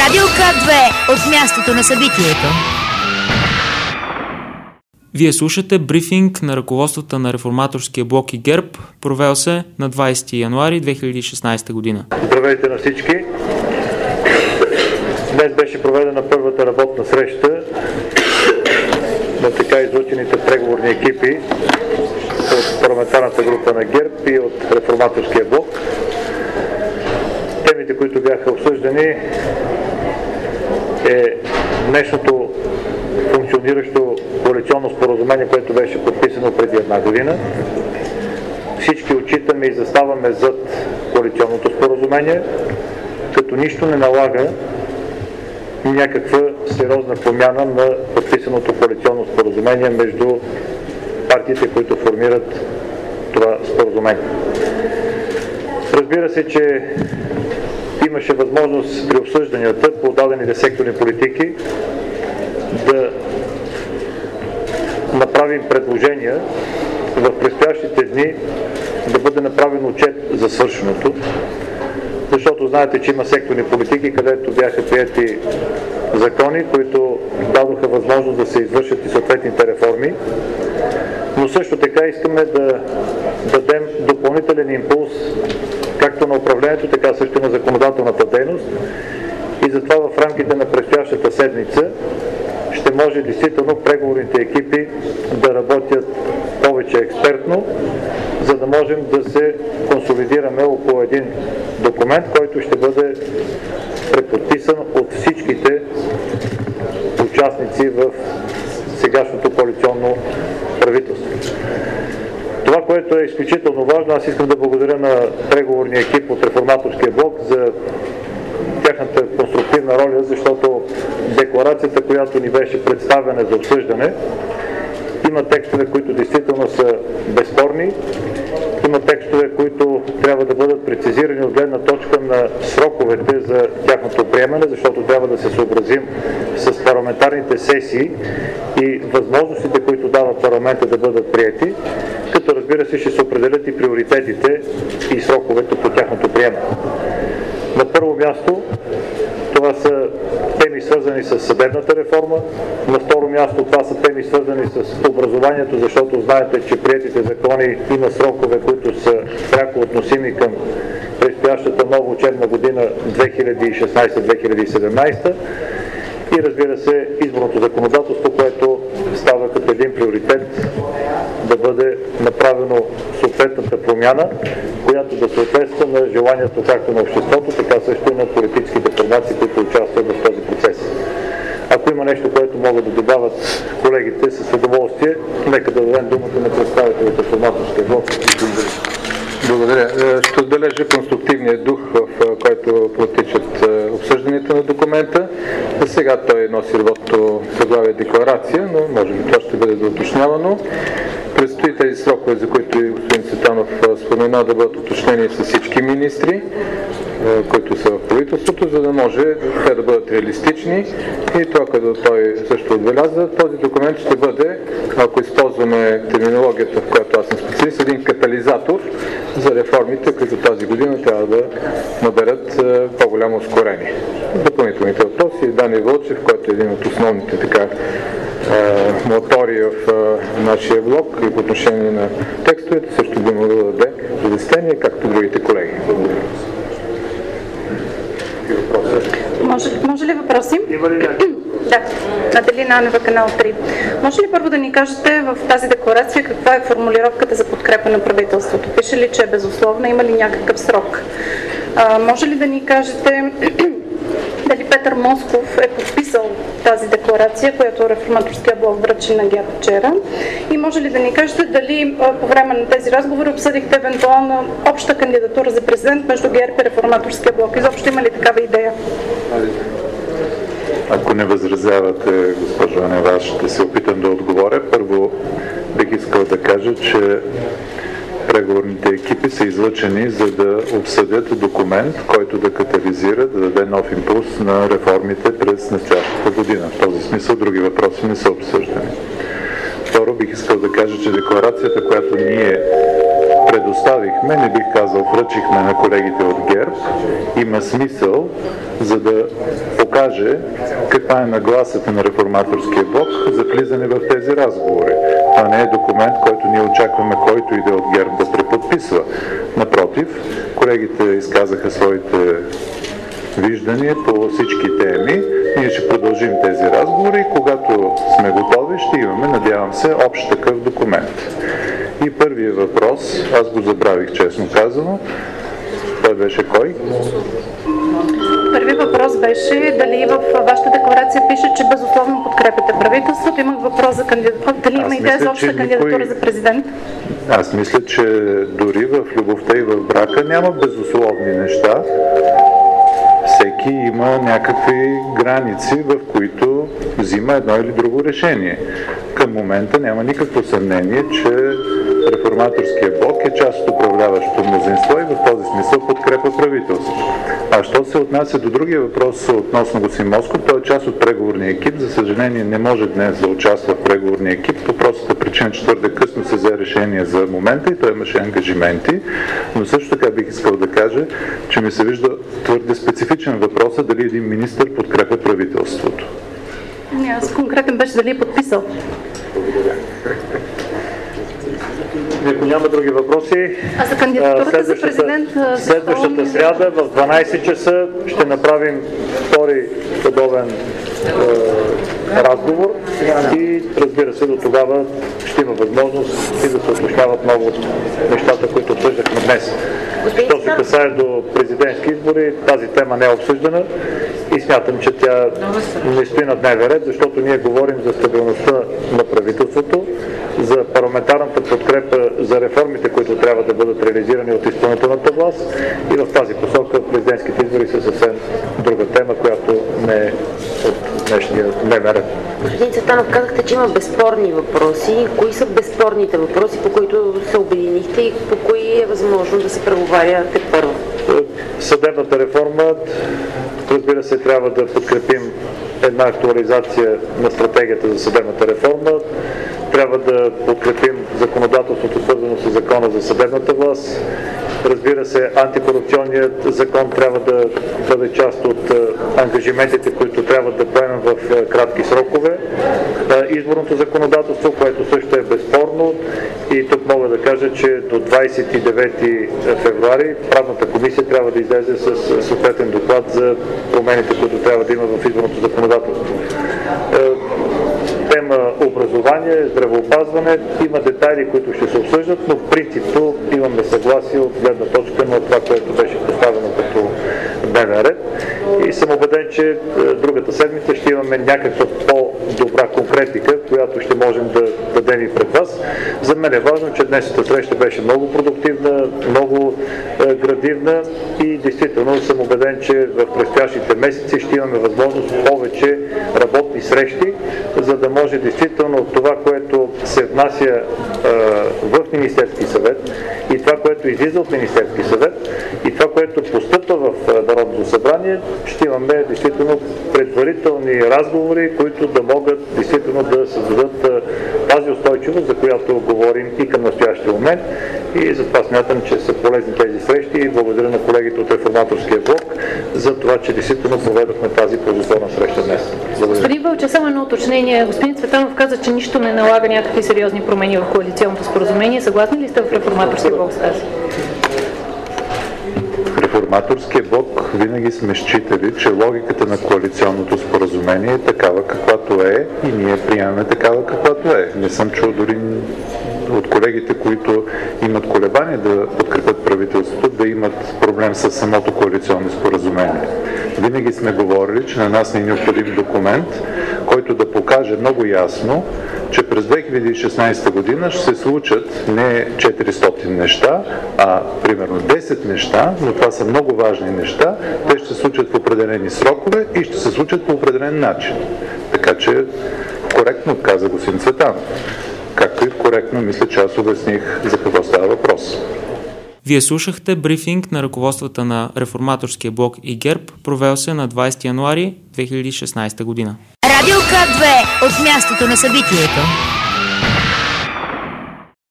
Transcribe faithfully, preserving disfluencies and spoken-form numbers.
Радио К две от мястото на събитието. Вие слушате брифинг на ръководството на Реформаторския блок и ГЕРБ, провел се на двадесети януари две хиляди и шестнадесета година. Здравейте на всички! Днес беше проведена първата работна среща на така излъчените преговорни екипи от парламентарната група на ГЕРБ и от Реформаторския блок. Темите, които бяха обсъждани, е днешното функциониращо коалиционно споразумение, което беше подписано преди една година. Всички отчитаме и заставаме зад коалиционното споразумение, като нищо не налага някаква сериозна промяна на подписаното коалиционно споразумение между партиите, които формират това споразумение. Разбира се, че имаше възможност при обсъжданията по дадените секторни политики да направим предложения в предстоящите дни да бъде направен отчет за свършеното, защото знаете, че има секторни политики, където бяха приети закони, които дадоха възможност да се извършат и съответните реформи, но също така искаме да дадем допълнителен импулс както на управлението, така също и на законодателната дейност, и затова в рамките на предстоящата седмица ще може действително преговорните екипи да работят повече експертно, за да можем да се консолидираме около един документ, който ще бъде преподписан от всичките участници в сегашното коалиционно правителство. Това, което е изключително важно, аз искам да благодаря на преговорния екип от Реформаторския блок за тяхната конструктивна роля, защото декларацията, която ни беше представена за обсъждане, има текстове, които действително са безспорни, има текстове, които трябва да бъдат прецизирани от гледна точка на сроковете за тяхното приемане, защото трябва да се съобразим с парламентарните сесии и възможностите, които дава парламента да бъдат приети, като разбира се ще се определят и приоритетите и сроковете по тяхното приемане. На първо място това са теми свързани с съдебната реформа, на второ място това са теми свързани с образованието, защото знаете, че приетите закони има срокове, които са пряко относими към предстоящата нова учебна година две хиляди и шестнадесета - две хиляди и седемнадесета, и разбира се изборното законодателство, което става като един приоритет да бъде направено съответната промяна, която да съответства на желанието както на обществото, така също и на политическите формации, които участват в този процес. Ако има нещо, което могат да добавят колегите, с удоволствие, нека да дадем думата на представителите на Реформаторския блок. Благодаря. Ще отбележа конструктивния дух, в който протичат обсъжданията на документа. Сега той носи работното заглавие декларация, но може би това ще бъде доуточнявано. Предстои тези срокове, за които и господин Цветанов спомена, да бъдат уточнени с всички министри, които са в правителството, за да може те да бъдат реалистични. И това, като той също отбеляза, този документ ще бъде, ако използваме терминологията, в която аз съм специалист, един катализатор за реформите, които тази година трябва да наберат по-голямо ускорение. Допълнителните въпроси, Дани Вълчев, който е един от основните така мотори в нашия блок и по отношение на текстовете, също би могъл да даде разяснение, както другите колеги. Благодаря. Може, може ли въпроси? Има ли някакви? Да, Аделина Анева, канал три. Може ли първо да ни кажете в тази декларация каква е формулировката за подкрепа на правителството? Пише ли, че е безусловна? Има ли някакъв срок? А, може ли да ни кажете дали Петър Москов е подписал тази декларация, която Реформаторския блок връчи на ГЕРБ вчера? И може ли да ни кажете дали по време на тези разговори обсъдихте евентуална обща кандидатура за президент между ГЕРБ и Реформаторския блок? Изобщо има ли такава идея? Ако не възразявате, госпожо Анева, ще се опитам да отговоря. Първо бих искал да кажа, че преговорните екипи са излъчени, за да обсъдят документ, който да катализира, да даде нов импулс на реформите през настоящата година. В този смисъл други въпроси не са обсъждани. Второ, бих искал да кажа, че декларацията, която ние предоставихме, не бих казал връчихме на колегите от ГЕРБ, има смисъл, за да покаже каква е нагласата на Реформаторския блок за влизане в тези разговори. Това не е документ, който ние очакваме който иде от ГЕРБ да преподписва. Напротив, колегите изказаха своите виждания по всички теми. Ние ще продължим тези разговори и когато сме готови, ще имаме, надявам се, общ такъв документ. И първият въпрос, аз го забравих, честно казано. Той беше кой? Първи въпрос беше дали в вашата декларация пише, че безусловно подкрепяте правителството. Имах въпрос за кандидатура. Дали има идея за обща кандидатура никой... за президент? Аз мисля, че дори в любовта и в брака няма безусловни неща. Всеки има някакви граници, в които взима едно или друго решение. Към момента няма никакво съмнение, че Реформаторския блок е част от управляващото мнозинство и в този смисъл подкрепа правителството. А що се отнася до другия въпрос относно господин Москов, той е част от преговорния екип. За съжаление не може днес да участва в преговорния екип по простата причина, че твърде късно се взе решение за момента и той имаше ангажименти. Но също така бих искал да кажа, че ми се вижда твърде специфичен въпрос дали един министър подкрепя правителството. Не, аз конкретен беше дали е подписал. Ако няма други въпроси, а за кандидатурата за президент, следващата сряда в дванайсет часа ще направим втори подобен е, разговор и разбира се до тогава ще има възможност и да се уточняват много от нещата, които обсъждахме днес. Що се касае до президентски избори, тази тема не е обсъждана и смятам, че тя не стои на дневен ред, защото ние говорим за стабилността на правителството, за парламентарната подкрепа за реформите, които трябва да бъдат реализирани от изпълнителната власт и в тази посока президентските избори са съвсем друга тема, която не е от днешния дневен ред. Господин Цветанов, казахте, че има безспорни въпроси. Кои са безспорните въпроси, по които се обединихте и по кои е възможно да се преговаря тепърва? Съдебната реформа, разбира се, трябва да подкрепим една актуализация на стратегията за съдебната реформа. Трябва да подкрепим законодателството, свързано с закона за съдебната власт. Разбира се, антикорупционният закон трябва да бъде част от ангажиментите, които трябва да поемем в кратки срокове. Изборното законодателство, което също е безспорно, и тук мога да кажа, че до двадесет и девети февруари правната комисия трябва да излезе с съответен доклад за промените, които трябва да има в изборното законодателство. Тема образование, здравеопазване, има детайли, които ще се обсъждат, но в принципно имаме съгласие от гледна точка на това, което беше поставено като дневен ред. И съм убеден, че другата седмица ще имаме някаква по-добра конкретика, която ще можем да дадем и пред вас. За мен е важно, че днесната среща беше много продуктивна, много е, градивна и действително съм убеден, че в предстоящите месеци ще имаме възможност повече работни срещи, за да може действително това, което се внася е, в Министерски съвет и това, което излиза от Министерски съвет и това, което постъпва в Народното събрание, ще имаме действително предварителни разговори, които да могат действително да създадат тази устойчивост, за която говорим и към настоящия момент. И затова смятам, че са полезни тези срещи и благодаря на колегите от Реформаторския блок за това, че действително проведохме тази ползотворна среща днес. Благодаря. Господин Вълчев, само едно уточнение. Господин Цветанов каза, че нищо не налага някакви сериозни промени в коалиционното споразумение. Съгласни ли сте в Реформаторския блок с тази? Реформаторския блок винаги сме считали, че логиката на коалиционното споразумение е такава каквато е и ние приемаме такава каквато е. Не съм чул дори от колегите, които имат колебания да подкрепят правителството, да имат проблем с самото коалиционно споразумение. Винаги сме говорили, че на нас не е необходим документ, който да покаже много ясно, че през две хиляди и шестнадесета година ще се случат не четиристотин неща, а примерно десет неща, но това са много важни неща. Те ще се случат в определени срокове и ще се случат по определен начин. Така че коректно каза господин Цветанов. Както и коректно мисля, че аз обясних за какво става въпрос. Вие слушахте брифинг на ръководствата на Реформаторския блок и ГЕРБ, провел се на двадесети януари две хиляди и шестнадесета година. Радио К две от мястото на събитието.